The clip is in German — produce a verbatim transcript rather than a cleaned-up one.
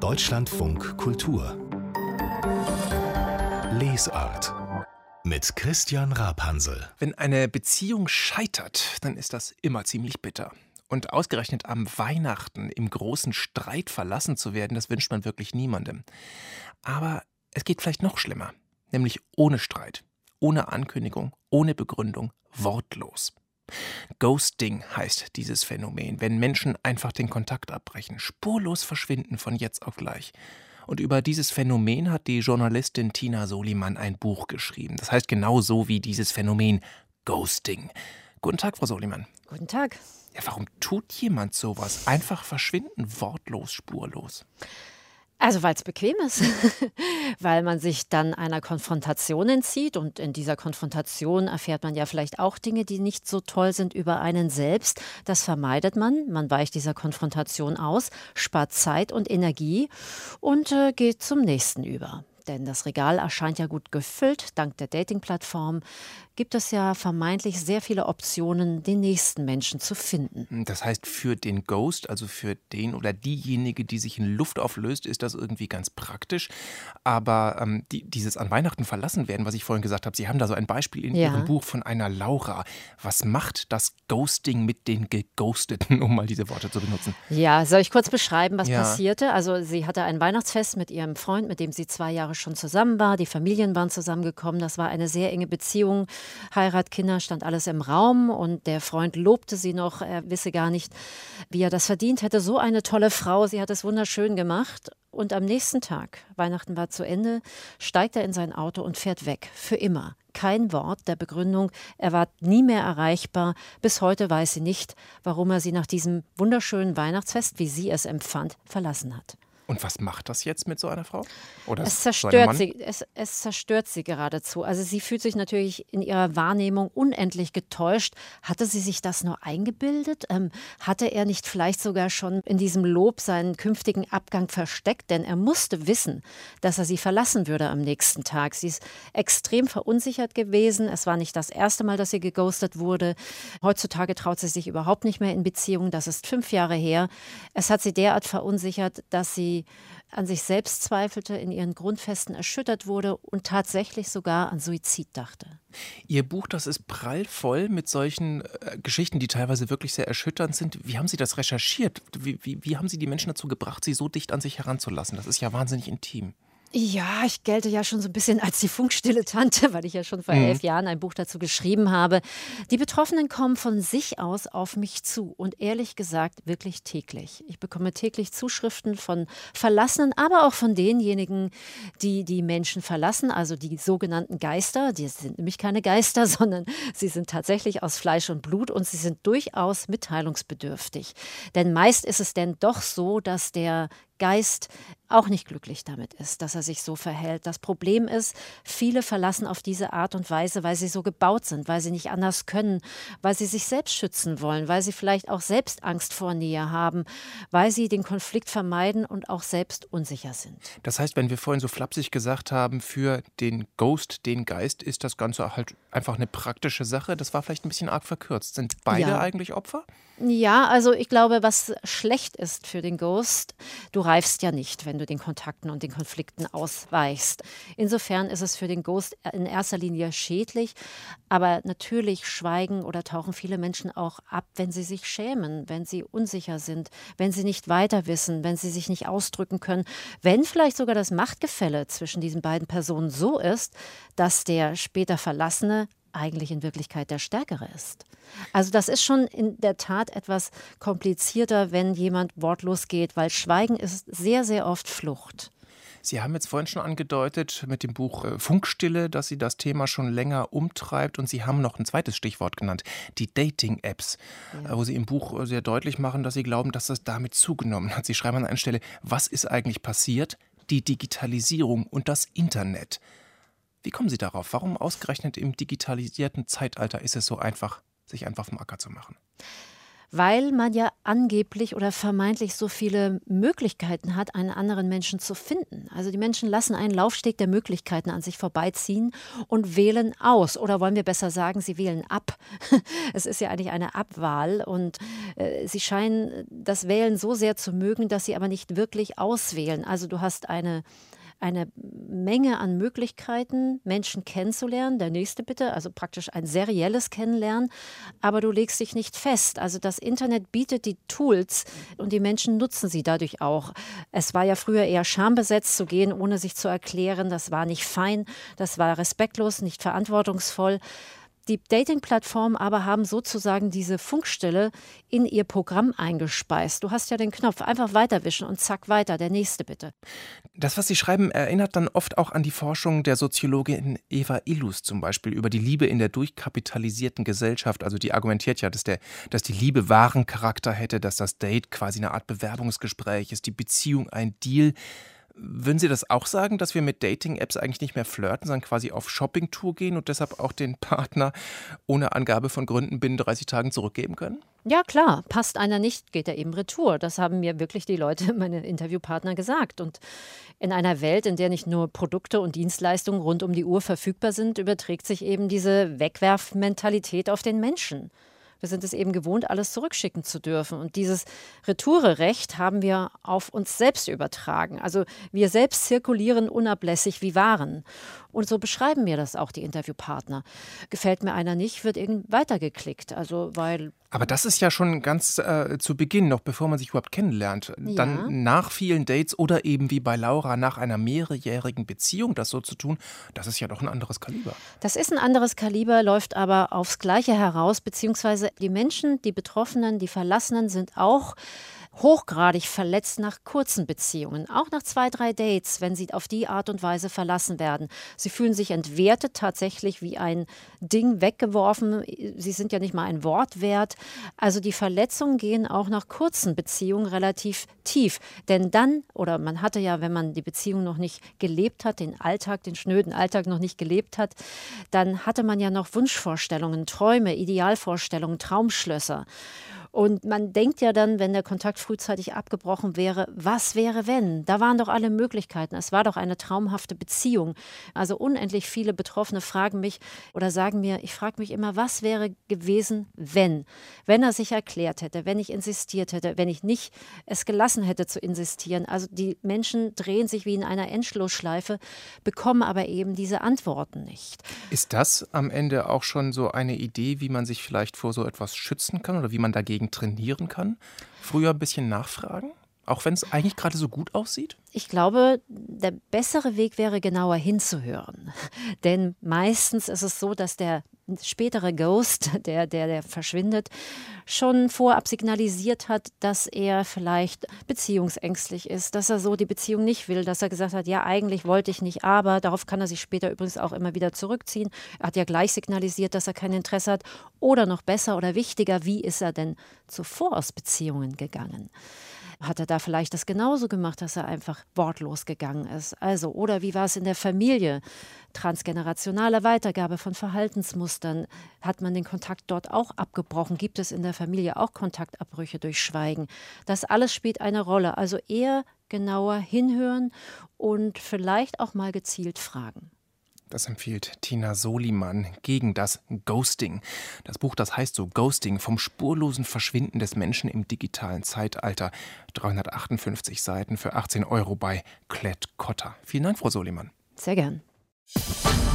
Deutschlandfunk Kultur Lesart mit Christian Rapansel. Wenn eine Beziehung scheitert, dann ist das immer ziemlich bitter. Und ausgerechnet am Weihnachten im großen Streit verlassen zu werden, das wünscht man wirklich niemandem. Aber es geht vielleicht noch schlimmer, nämlich ohne Streit, ohne Ankündigung, ohne Begründung, wortlos. Ghosting heißt dieses Phänomen, wenn Menschen einfach den Kontakt abbrechen, spurlos verschwinden von jetzt auf gleich. Und über dieses Phänomen hat die Journalistin Tina Soliman ein Buch geschrieben. Das heißt genau so wie dieses Phänomen Ghosting. Guten Tag, Frau Soliman. Guten Tag. Ja, warum tut jemand sowas? Einfach verschwinden, wortlos, spurlos. Also weil es bequem ist, weil man sich dann einer Konfrontation entzieht und in dieser Konfrontation erfährt man ja vielleicht auch Dinge, die nicht so toll sind über einen selbst. Das vermeidet man, man weicht dieser Konfrontation aus, spart Zeit und Energie und äh, geht zum nächsten über. Denn das Regal erscheint ja gut gefüllt. Dank der Dating-Plattform gibt es ja vermeintlich sehr viele Optionen, den nächsten Menschen zu finden. Das heißt, für den Ghost, also für den oder diejenige, die sich in Luft auflöst, ist das irgendwie ganz praktisch. Aber ähm, die, dieses an Weihnachten verlassen werden, was ich vorhin gesagt habe, Sie haben da so ein Beispiel in ja. Ihrem Buch von einer Laura. Was macht das Ghosting mit den Geghosteten, um mal diese Worte zu benutzen? Ja, soll ich kurz beschreiben, was ja. passierte? Also sie hatte ein Weihnachtsfest mit ihrem Freund, mit dem sie zwei Jahre schon zusammen war. Die Familien waren zusammengekommen. Das war eine sehr enge Beziehung. Heirat, Kinder, stand alles im Raum und der Freund lobte sie noch. Er wisse gar nicht, wie er das verdient hätte. So eine tolle Frau. Sie hat es wunderschön gemacht. Und am nächsten Tag, Weihnachten war zu Ende, steigt er in sein Auto und fährt weg. Für immer. Kein Wort der Begründung. Er war nie mehr erreichbar. Bis heute weiß sie nicht, warum er sie nach diesem wunderschönen Weihnachtsfest, wie sie es empfand, verlassen hat. Und was macht das jetzt mit so einer Frau? Oder es zerstört so sie, es, es zerstört sie geradezu. Also sie fühlt sich natürlich in ihrer Wahrnehmung unendlich getäuscht. Hatte sie sich das nur eingebildet? Ähm, hatte er nicht vielleicht sogar schon in diesem Lob seinen künftigen Abgang versteckt? Denn er musste wissen, dass er sie verlassen würde am nächsten Tag. Sie ist extrem verunsichert gewesen. Es war nicht das erste Mal, dass sie geghostet wurde. Heutzutage traut sie sich überhaupt nicht mehr in Beziehungen. Das ist fünf Jahre her. Es hat sie derart verunsichert, dass sie an sich selbst zweifelte, in ihren Grundfesten erschüttert wurde und tatsächlich sogar an Suizid dachte. Ihr Buch, das ist prallvoll mit solchen äh, Geschichten, die teilweise wirklich sehr erschütternd sind. Wie haben Sie das recherchiert? Wie, wie, wie haben Sie die Menschen dazu gebracht, sie so dicht an sich heranzulassen? Das ist ja wahnsinnig intim. Ja, ich gelte ja schon so ein bisschen als die funkstille Tante, weil ich ja schon vor mhm. elf Jahren ein Buch dazu geschrieben habe. Die Betroffenen kommen von sich aus auf mich zu und ehrlich gesagt wirklich täglich. Ich bekomme täglich Zuschriften von Verlassenen, aber auch von denjenigen, die die Menschen verlassen, also die sogenannten Geister. Die sind nämlich keine Geister, sondern sie sind tatsächlich aus Fleisch und Blut und sie sind durchaus mitteilungsbedürftig. Denn meist ist es denn doch so, dass der Geist auch nicht glücklich damit ist, dass er sich so verhält. Das Problem ist, viele verlassen auf diese Art und Weise, weil sie so gebaut sind, weil sie nicht anders können, weil sie sich selbst schützen wollen, weil sie vielleicht auch selbst Angst vor Nähe haben, weil sie den Konflikt vermeiden und auch selbst unsicher sind. Das heißt, wenn wir vorhin so flapsig gesagt haben, für den Ghost, den Geist, ist das Ganze halt einfach eine praktische Sache. Das war vielleicht ein bisschen arg verkürzt. Sind beide ja. eigentlich Opfer? Ja, also ich glaube, was schlecht ist für den Ghost, du reifst ja nicht, wenn du den Kontakten und den Konflikten ausweichst. Insofern ist es für den Ghost in erster Linie schädlich, aber natürlich schweigen oder tauchen viele Menschen auch ab, wenn sie sich schämen, wenn sie unsicher sind, wenn sie nicht weiter wissen, wenn sie sich nicht ausdrücken können, wenn vielleicht sogar das Machtgefälle zwischen diesen beiden Personen so ist, dass der später Verlassene eigentlich in Wirklichkeit der Stärkere ist. Also das ist schon in der Tat etwas komplizierter, wenn jemand wortlos geht, weil Schweigen ist sehr, sehr oft Flucht. Sie haben jetzt vorhin schon angedeutet mit dem Buch äh, Funkstille, dass Sie das Thema schon länger umtreibt und Sie haben noch ein zweites Stichwort genannt, die Dating-Apps, ja. äh, wo Sie im Buch äh, sehr deutlich machen, dass Sie glauben, dass das damit zugenommen hat. Sie schreiben an einer Stelle, was ist eigentlich passiert? Die Digitalisierung und das Internet. Wie kommen Sie darauf? Warum ausgerechnet im digitalisierten Zeitalter ist es so einfach, sich einfach vom Acker zu machen? weil man ja angeblich oder vermeintlich so viele Möglichkeiten hat, einen anderen Menschen zu finden. Also die Menschen lassen einen Laufsteg der Möglichkeiten an sich vorbeiziehen und wählen aus. Oder wollen wir besser sagen, sie wählen ab. Es ist ja eigentlich eine Abwahl und äh, sie scheinen das Wählen so sehr zu mögen, dass sie aber nicht wirklich auswählen. Also du hast eine eine Menge an Möglichkeiten, Menschen kennenzulernen. Der nächste bitte, also praktisch ein serielles Kennenlernen, aber du legst dich nicht fest. Also das Internet bietet die Tools und die Menschen nutzen sie dadurch auch. Es war ja früher eher schambesetzt zu gehen, ohne sich zu erklären. Das war nicht fein, das war respektlos, nicht verantwortungsvoll. Die Dating-Plattformen aber haben sozusagen diese Funkstelle in ihr Programm eingespeist. Du hast ja den Knopf, einfach weiterwischen und zack, weiter, der nächste bitte. Das, was Sie schreiben, erinnert dann oft auch an die Forschung der Soziologin Eva Illus zum Beispiel über die Liebe in der durchkapitalisierten Gesellschaft. Also die argumentiert ja, dass, der, dass die Liebe wahren Charakter hätte, dass das Date quasi eine Art Bewerbungsgespräch ist, die Beziehung ein Deal. Würden Sie das auch sagen, dass wir mit Dating-Apps eigentlich nicht mehr flirten, sondern quasi auf Shoppingtour gehen und deshalb auch den Partner ohne Angabe von Gründen binnen dreißig Tagen zurückgeben können? Ja klar, passt einer nicht, geht er eben retour. Das haben mir wirklich die Leute, meine Interviewpartner gesagt. Und in einer Welt, in der nicht nur Produkte und Dienstleistungen rund um die Uhr verfügbar sind, überträgt sich eben diese Wegwerfmentalität auf den Menschen. Wir sind es eben gewohnt, alles zurückschicken zu dürfen. Und dieses Retourerecht haben wir auf uns selbst übertragen. Also wir selbst zirkulieren unablässig wie Waren. Und so beschreiben mir das auch die Interviewpartner. Gefällt mir einer nicht, wird irgendwie weitergeklickt. Also weil Aber das ist ja schon ganz äh, zu Beginn, noch bevor man sich überhaupt kennenlernt. Ja. Dann nach vielen Dates oder eben wie bei Laura nach einer mehrjährigen Beziehung das so zu tun, das ist ja doch ein anderes Kaliber. Das ist ein anderes Kaliber, läuft aber aufs Gleiche heraus, beziehungsweise die Menschen, die Betroffenen, die Verlassenen sind auch hochgradig verletzt nach kurzen Beziehungen, auch nach zwei, drei Dates, wenn sie auf die Art und Weise verlassen werden. Sie fühlen sich entwertet, tatsächlich wie ein Ding weggeworfen. Sie sind ja nicht mal ein Wort wert. Also die Verletzungen gehen auch nach kurzen Beziehungen relativ tief. Denn dann, oder man hatte ja, wenn man die Beziehung noch nicht gelebt hat, den Alltag, den schnöden Alltag noch nicht gelebt hat, dann hatte man ja noch Wunschvorstellungen, Träume, Idealvorstellungen, Traumschlösser. Und man denkt ja dann, wenn der Kontakt frühzeitig abgebrochen wäre, was wäre wenn? Da waren doch alle Möglichkeiten. Es war doch eine traumhafte Beziehung. Also unendlich viele Betroffene fragen mich oder sagen mir, ich frage mich immer, was wäre gewesen, wenn? Wenn er sich erklärt hätte, wenn ich insistiert hätte, wenn ich nicht es gelassen hätte zu insistieren. Also die Menschen drehen sich wie in einer Endlosschleife, bekommen aber eben diese Antworten nicht. Ist das am Ende auch schon so eine Idee, wie man sich vielleicht vor so etwas schützen kann oder wie man dagegen trainieren kann? Früher ein bisschen nachfragen? Auch wenn es eigentlich gerade so gut aussieht? Ich glaube, der bessere Weg wäre, genauer hinzuhören. Denn meistens ist es so, dass der spätere Ghost, der, der, der verschwindet, schon vorab signalisiert hat, dass er vielleicht beziehungsängstlich ist, dass er so die Beziehung nicht will, dass er gesagt hat, ja, eigentlich wollte ich nicht, aber darauf kann er sich später übrigens auch immer wieder zurückziehen. Er hat ja gleich signalisiert, dass er kein Interesse hat. Oder noch besser oder wichtiger, wie ist er denn zuvor aus Beziehungen gegangen? Hat er da vielleicht das genauso gemacht, dass er einfach wortlos gegangen ist? Also, oder wie war es in der Familie? Transgenerationale Weitergabe von Verhaltensmustern. Hat man den Kontakt dort auch abgebrochen? Gibt es in der Familie auch Kontaktabbrüche durch Schweigen? Das alles spielt eine Rolle. Also eher genauer hinhören und vielleicht auch mal gezielt fragen. Das empfiehlt Tina Soliman gegen das Ghosting. Das Buch, das heißt so Ghosting, vom spurlosen Verschwinden des Menschen im digitalen Zeitalter. dreihundertachtundfünfzig Seiten für achtzehn Euro bei Klett-Cotta. Vielen Dank, Frau Soliman. Sehr gern.